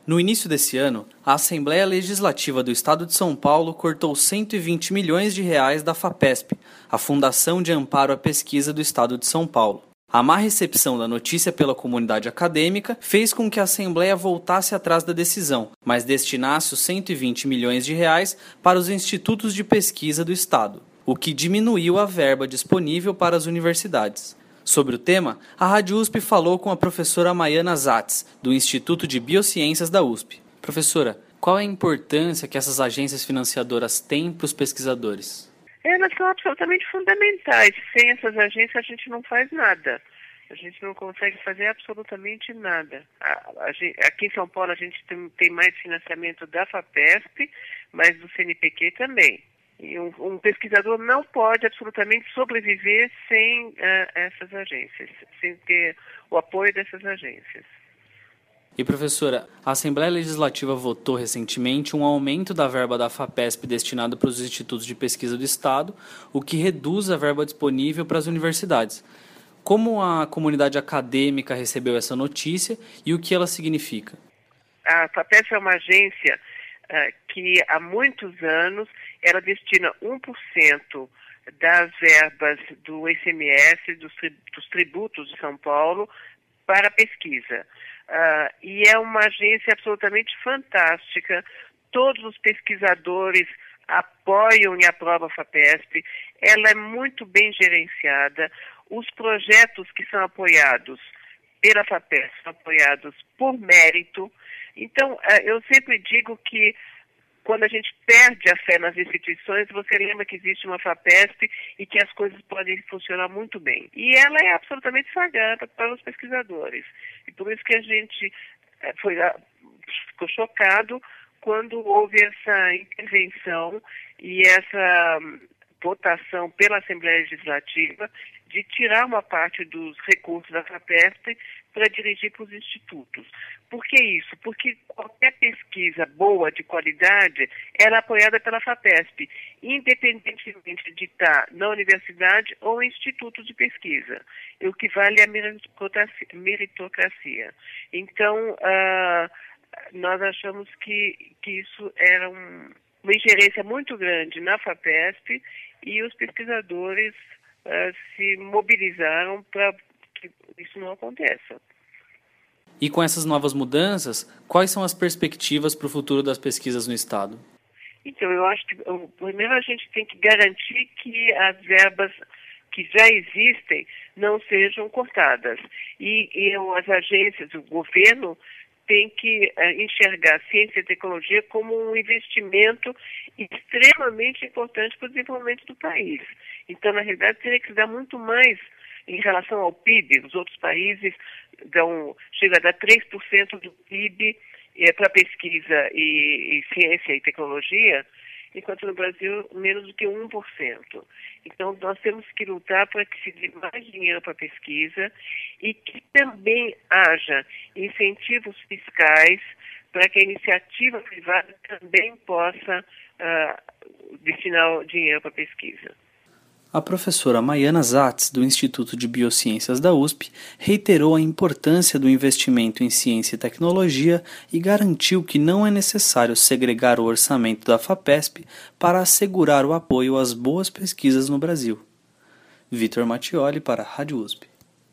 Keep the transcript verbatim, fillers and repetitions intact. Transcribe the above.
No início desse ano, a Assembleia Legislativa do Estado de São Paulo cortou cento e vinte milhões de reais da FAPESP, a Fundação de Amparo à Pesquisa do Estado de São Paulo. A má recepção da notícia pela comunidade acadêmica fez com que a Assembleia voltasse atrás da decisão, mas destinasse os cento e vinte milhões de reais para os institutos de pesquisa do Estado, o que diminuiu a verba disponível para as universidades. Sobre o tema, a Rádio U S P falou com a professora Maiana Zatz, do Instituto de Biociências da U S P. Professora, qual é a importância que essas agências financiadoras têm para os pesquisadores? Elas são absolutamente fundamentais. Sem essas agências a gente não faz nada. A gente não consegue fazer absolutamente nada. A, a, aqui em São Paulo a gente tem, tem mais financiamento da FAPESP, mas do C N Pq também. E um, um pesquisador não pode absolutamente sobreviver sem uh, essas agências, sem ter o apoio dessas agências. E professora, a Assembleia Legislativa votou recentemente um aumento da verba da FAPESP destinada para os institutos de pesquisa do Estado, o que reduz a verba disponível para as universidades. Como a comunidade acadêmica recebeu essa notícia e o que ela significa? A FAPESP é uma agência uh, que há muitos anos ela destina um por cento das verbas do I C M S, dos, tri- dos tributos de São Paulo, para a pesquisa. Uh, e é uma agência absolutamente fantástica. Todos os pesquisadores apoiam e aprovam a FAPESP. Ela é muito bem gerenciada. Os projetos que são apoiados pela FAPESP são apoiados por mérito. Então, uh, eu sempre digo que quando a gente perde a fé nas instituições, você lembra que existe uma FAPESP e que as coisas podem funcionar muito bem. E ela é absolutamente sagrada para os pesquisadores. E por isso que a gente foi, ficou chocado quando houve essa intervenção e essa votação pela Assembleia Legislativa de tirar uma parte dos recursos da FAPESP para dirigir para os institutos. Por que isso? Porque qualquer pesquisa boa, de qualidade, ela é apoiada pela FAPESP, independentemente de estar na universidade ou em instituto de pesquisa, o que vale é a meritocracia. Então, uh, nós achamos que, que isso era um, uma ingerência muito grande na FAPESP e os pesquisadores uh, se mobilizaram para que isso não aconteça. E com essas novas mudanças, quais são as perspectivas para o futuro das pesquisas no Estado? Então, eu acho que primeiro a gente tem que garantir que as verbas que já existem não sejam cortadas. E, e as agências, o governo, tem que uh, enxergar ciência e tecnologia como um investimento extremamente importante para o desenvolvimento do país. Então, na realidade, teria que se dar muito mais em relação ao P I B. Os outros países dão, chega a dar três por cento do P I B é, para pesquisa e, e ciência e tecnologia, enquanto no Brasil menos do que um por cento. Então, nós temos que lutar para que se dê mais dinheiro para pesquisa e que também haja incentivos fiscais para que a iniciativa privada também possa uh, destinar dinheiro para pesquisa. A professora Maiana Zatz, do Instituto de Biociências da U S P, reiterou a importância do investimento em ciência e tecnologia e garantiu que não é necessário segregar o orçamento da FAPESP para assegurar o apoio às boas pesquisas no Brasil. Vitor Mattioli para a Rádio U S P.